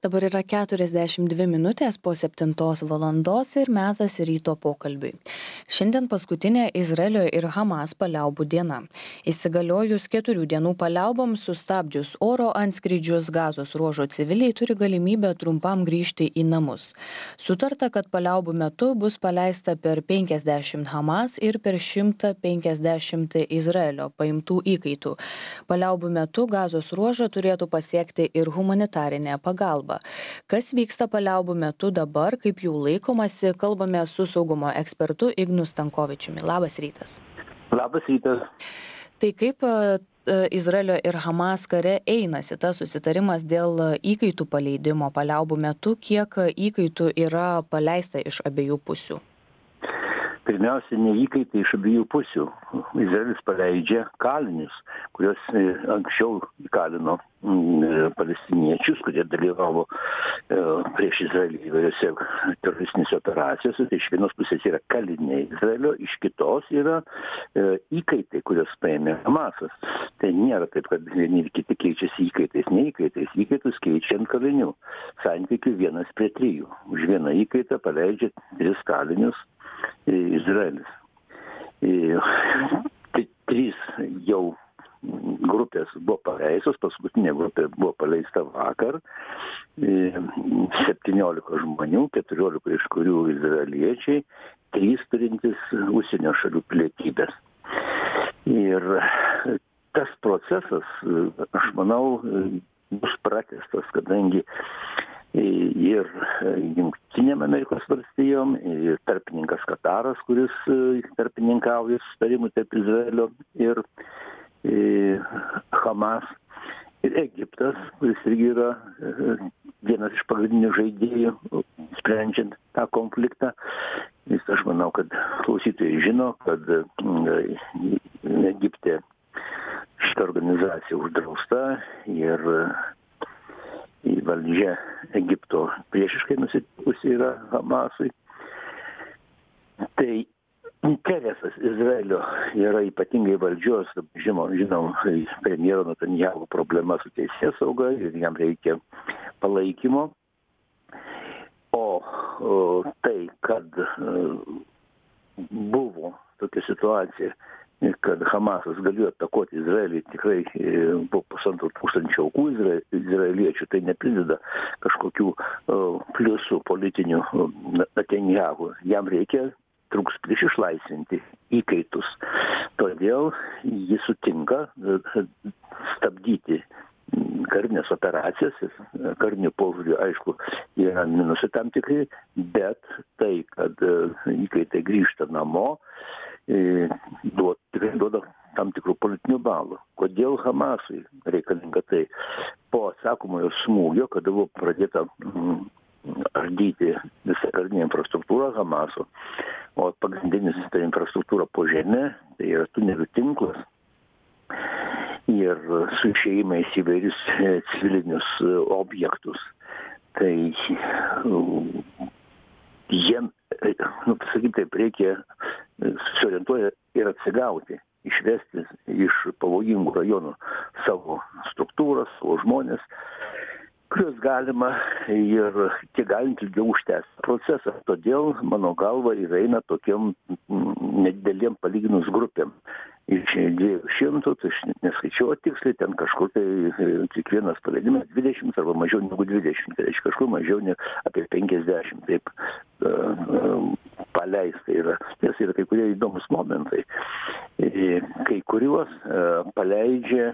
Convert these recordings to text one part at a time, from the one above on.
Dabar yra 42 minutės po 7 valandos ir metas ryto pokalbiui. Šiandien paskutinė Izraelio ir Hamas paliaubų diena. Įsigaliojus 4 dienų paliauboms, sustabdžius oro antskrydžius, Gazos ruožo civiliai turi galimybę trumpam grįžti į namus. Sutarta, kad paliaubų metu bus paleista per 50 Hamas ir per 150 Izraelio paimtų įkaitų. Paliaubų metu Gazos ruožą turėtų pasiekti ir humanitarinė pagalba. Kas vyksta paliaubų metu dabar, kaip jų laikomasi, kalbame su saugumo ekspertu Ignu Stankovičiumi. Labas rytas. Labas rytas. Tai kaip Izraelio ir Hamas kare einasi tas susitarimas dėl įkaitų paleidimo paliaubų metu, kiek įkaitų yra paleista iš abiejų pusių? Pirmiausia, ne įkaitai iš abiejų pusių. Izraelis paleidžia kalinius, kuriuos anksčiau įkalino palestiniečius, kurie dalyvavo prieš Izraelį įvairiose teroristinėse operacijose. Tai iš vienos pusės yra kaliniai Izraelio, iš kitos yra įkaitai, kuriuos paėmė Hamasas. Tai nėra taip, kad vieni ir kiti keičiasi įkaitais, ne įkaitais. Įkaitus keičia ant kalinių. Santykių 1:3. Už vieną įkaitą paleidžia 3 kalinius Izraelis. Tai 3 jau grupės buvo paleistos, paskutinė grupė buvo paleista vakar. 17 žmonių, 14 iš kurių izraeliečiai, 3 turintys užsienio šalių pilietybės. Ir tas procesas, aš manau, bus pratęstas, kadangi ir Jungtinėm Amerikos valstijom, ir tarpininkas Kataras, kuris tarpininkauja susitarimui tarp Izraelio ir Hamas, ir Egiptas, kuris irgi yra vienas iš pagrindinių žaidėjų, sprendžiant tą konfliktą. Nes aš manau, kad klausytojai žino, kad Egipte šita organizacija uždrausta ir valdžia Egipto priešiškai nusiteikusi yra Hamasui. Tai interesas Izraelio yra ypatingai valdžios, žinom, premjero Netanyahu problema su teisėsauga ir jam reikia palaikymo. O tai, kad buvo tokia situacija, kad Hamasas galėjo atakuoti Izraelį, tikrai buvo 1,5 aukų izraeliečių, tai neprideda kažkokių pliusų politinių Netanyahu. Jam truks prieš išlaisvinti įkaitus. Todėl jis sutinka stabdyti karinės operacijas, karinių požiūrių, aišku, yra minusai tam tikrai, bet tai, kad įkaitai grįžta namo, tikrai duoda tam tikrų politinių balų. Kodėl Hamasui reikalinga tai? Po atsakomojo smūgio, kada buvo pradėta ardyti visą karinę infrastruktūrą Hamaso, o pagrindinis ta infrastruktūra po žemė, tai yra tunelių tinklas ir su išėjimais įvairius civilinius objektus. Tai jiem, sakyti taip, reikia susiorientuoja ir atsigauti, išvesti iš pavojingų rajonų savo struktūras, savo žmonės, kuriuos galima ir kiek galint ilgiau užtęsti procesą. Todėl, mano galva, ir eina tokiam nedideliem palyginus grupėm. Iš 200, tai aš neskaičiuoju tiksliai, ten kažkur tai kiekvienas paleidimas 20 arba mažiau negu 20, tai reiškia kažkur mažiau apie 50, taip paleista yra. Nes yra kai kurie įdomus momentai. Kai kuriuos paleidžia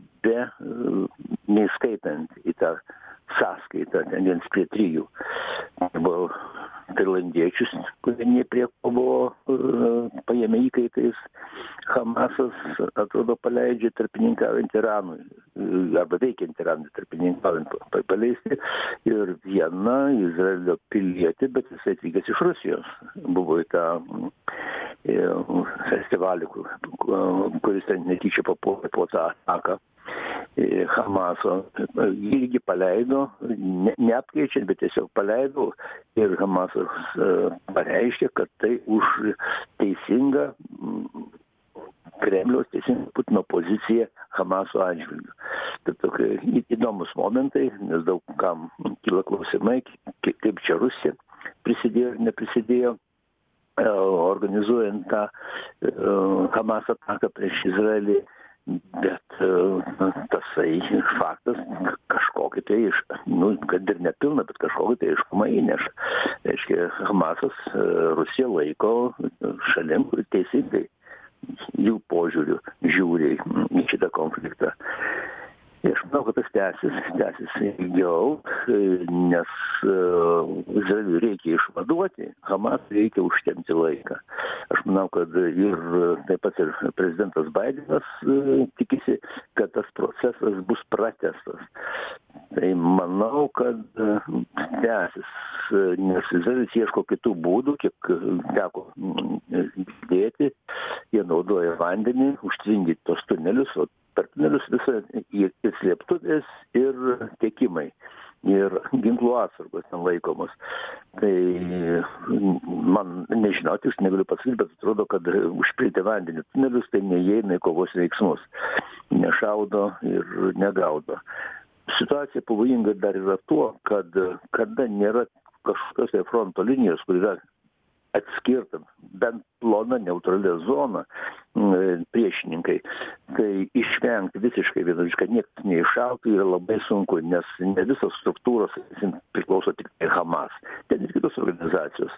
neįskaitant į tą sąskaitą, ten 1:3. Arba tailandiečius, kurie neprie ko buvo paėmė įkaitais. Hamasas, atrodo, paleidžia tarpininkaujant Iranui, arba veikiant Iranui, tarpininkaujant paleisti. Ir viena Izraelio pilietė, bet jisai atvykęs iš Rusijos. Buvo į tą festivalį, kuris ten netyčia papuolė po tą ataką Hamaso. Irgi paleido, neapkeičiant, bet tiesiog paleido, ir Hamasas pareiškė, kad tai už teisingą Kremliaus teisingai Putino poziciją Hamaso atžvilgiu. Tai tokie įdomus momentai, nes daug kam kyla klausimai, kaip čia Rusija prisidėjo ir neprisidėjo organizuojant tą Hamas ataką prieš Izraelį, bet tasai faktas kažkokį tai kad ir nepilną, bet kažkokį tai aiškumą įneša. Reiškia, Hamasas Rusiją laiko šalim, kuri teisingai jų požiūrių žiūri į šitą konfliktą. Ir aš manau, kad tas tęsis ilgiau, nes Izraeliui reikia išvaduoti, Hamas reikia užtempti laiką. Aš manau, kad ir taip pat ir prezidentas Bidenas tikisi, kad tas procesas bus pratęstas. Tai manau, kad tęsis, nes Izraelis ieško kitų būdų, kiek teko girdėti, jie naudoja vandenį, užtvindyti tos tunelius, o per tunelius visą ir slėptuvės ir tiekimai ir ginklų atsargos ten laikomos. Tai man nežinau, aš negaliu pasakyti, bet atrodo, kad užpilti vandenį tunelius tai neįeina į kovos veiksmus. Nešaudo ir negaudo. Situacija pavojinga dar yra tuo, kad kada nėra kažkokios tai fronto linijos, kur yra atskirta bent plona neutralia zona priešininkai, tai išvengti visiškai vienaviškai, kad niekas neiššautų yra labai sunku, nes ne visos struktūros priklauso tik Hamas. Ten ir kitos organizacijos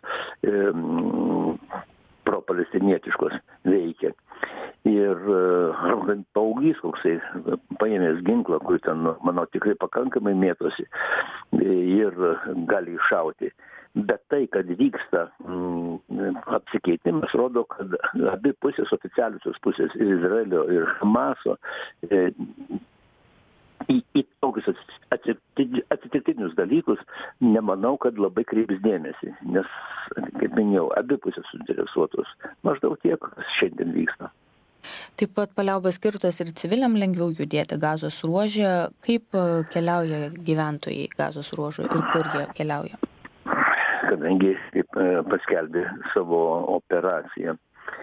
pro-palestinietiškos veikia. Ir paauglys koksai paėmęs ginklą, kur ten, manau, tikrai pakankamai mėtosi ir gali iššauti. Bet tai, kad vyksta apsikeitimas, rodo, kad abi pusės, oficialiusios pusės, ir Izraelio, ir Hamaso, į tokius atsitiktinius dalykus, nemanau, kad labai kreips dėmesį, nes, kaip minėjau, abi pusės suinteresuotos. Maždaug tiek, kas šiandien vyksta. Taip pat paliaubos skirtos ir civiliam lengviau judėti Gazos ruože. Kaip keliauja gyventojai Gazos ruožu ir kur jie keliauja? Kadangi paskelbė savo operaciją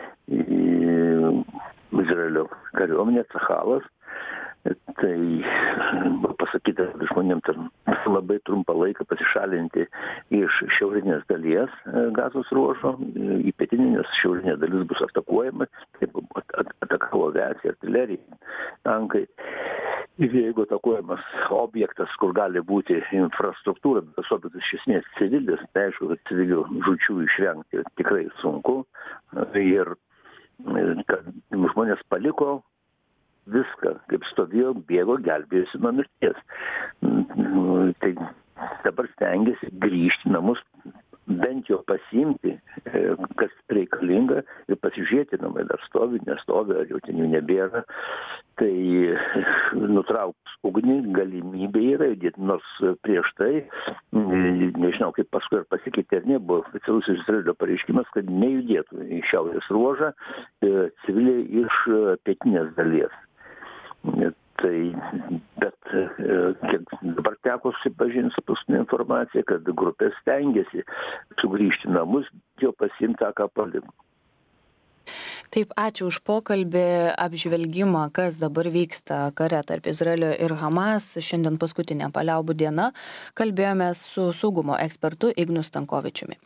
Izraelio kariuomenė Cahalas, tai pasakyta žmonėms labai trumpą laiką pasišalinti iš šiaurinės dalies Gazos ruožo į pietinį, nes šiaurinė dalis bus atakuojama, taip atakavo aviacija, artilerija, tankai. Ir jeigu atakuojamas objektas, kur gali būti infrastruktūra, bet tas objektas iš esmės civilis, tai aišku, kad civilių žūčių išvengti tikrai sunku. Ir kad žmonės paliko viską, kaip stovėjo, bėgo, gelbėjosi nuo mirties. Tai dabar stengiasi grįžti namus, bent jau pasiimti, kas reikalinga, ir pasižiūrėti, namai dar stovi, nestovi, ar jau ten jų nebėra. Tai nutraukus ugnį galimybė yra judėti, nors prieš tai, nežinau, kaip paskui ar pasikeitė ar ne, buvo oficialus Izraelio pareiškimas, kad nejudėtų į šiaurės ruožą civiliai iš pietinės dalies. Tai, bet kiek dabar teko susipažinti su paskutinė informacija, kad grupė stengiasi sugrįžti namus, jau pasiimti tą, ką paliko. Taip, ačiū už pokalbį, apžvelgimą, kas dabar vyksta kare tarp Izraelio ir Hamas. Šiandien paskutinė paliaubų diena. Kalbėjome su saugumo ekspertu Ignu Stankovičiumi.